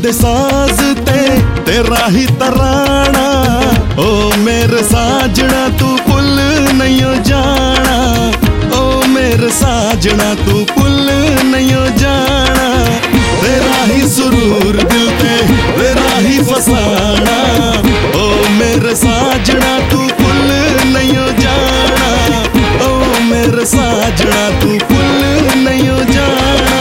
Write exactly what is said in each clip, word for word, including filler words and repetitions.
दे साज ते तेरा ही तराना। ओ मेरे साजना तू पुल नहीं जाना, ओ मेरे साजना तू पुल नहीं जाना। तेरा ही सुरूर दिल ते तेरा ही फसाना, ओ मेरे साजना तू पुल नहीं जाना, ओ मेरे साजना तू पुल नहीं जाना।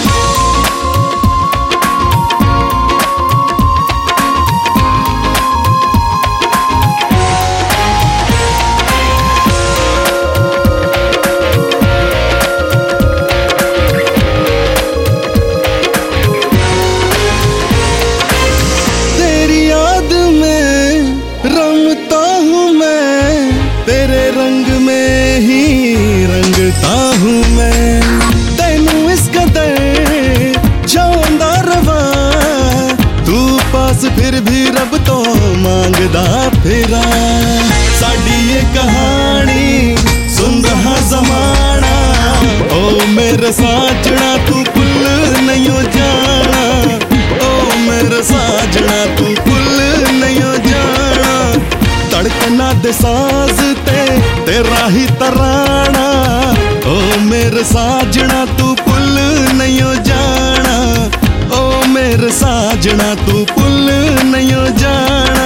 तेरे रंग में ही रंगता हूँ मैं, तेनू इस कदर चाहंदा रवा, तू पास फिर भी रब तो मांगदा फिरा। साडी ये कहानी सुन रहा जमाना, ओ मेरे साजना तू पुल नहीं जाना, ओ मेरे साजना तू पुल नहीं जाना। धड़कना दे साज ते तेरा ही तराना, ओ मेरे साजना तू पुल नहीं जाना, ओ मेरे साजना तू पुल नहीं जाना।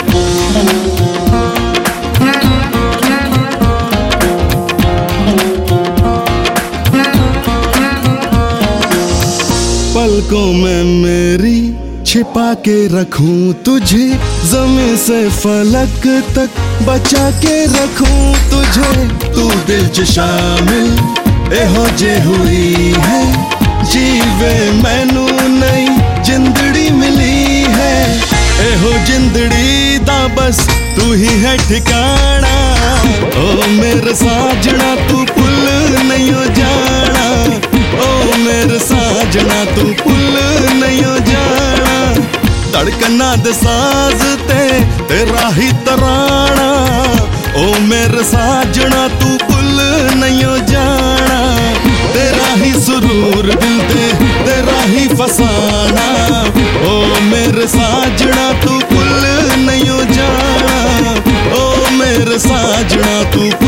पलकों में मेरी छिपा के रखूं तुझे, ज़मीं से फलक तक बचा के रखूं तुझे। तू दिल च शामिल एहो जे हुई है, जीवे मैनू नहीं जिंदड़ी मिली है। एहो जिंदड़ी दा बस तू ही है ठिकाना, ओ मेरे साजना तू पुल नहीं जाना, ओ मेरे साजना तू पुल नहीं जाना। धड़कना दे साज ते तेरा ही तराना, ओ मेरे साजना तू पुल नहीं जाना। तेरा ही सुरूर दिल ते तेरा ही फसाना, ओ मेरे साजना तू पुल नहीं जाना, ओ मेरे साजना तू